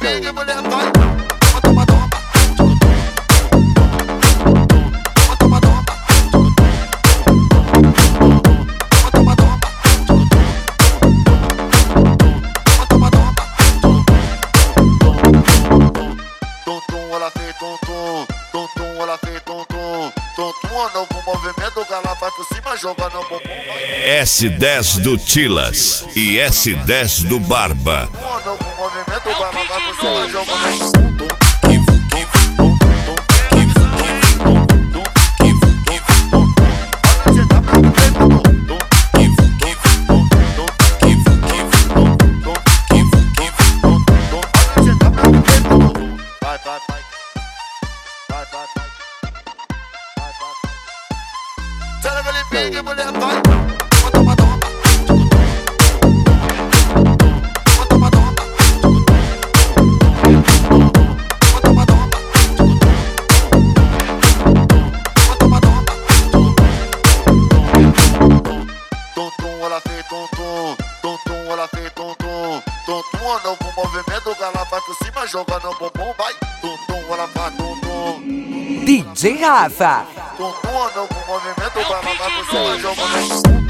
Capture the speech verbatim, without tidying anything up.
pique, mulher vai. Toma, toma, toma. Toma, toma, toma. Toma, toma, toma. Toma, toma, toma. Tum, tum, ela fez tum, tum. Tum, tum, ela fez tum, tum. Tum, tum, o novo movimento, gala vai por cima, joga no bumbum. S dez do Tilas e S dez do Barba. O novo movimento, gala vai por cima, joga no bumbum. Vai, vai, vai. Vai, vai, vai. Vai, vai, vai. Tell aquele pique, mulher vai. Toma, toma, toma. Toma, toma, toma. Toma, toma, toma. Toma, toma, toma. Tum, tum, ela fez tum, tum. Tum, tum, ela fez tum, tum. Tum, tum, o novo movimento, gala vai por cima, joga no bumbum, vai. Tum, tum, ela faz tum, tum. D J Rafa. Tum, tum, o novo movimento, gala vai por cima, joga no bumbum.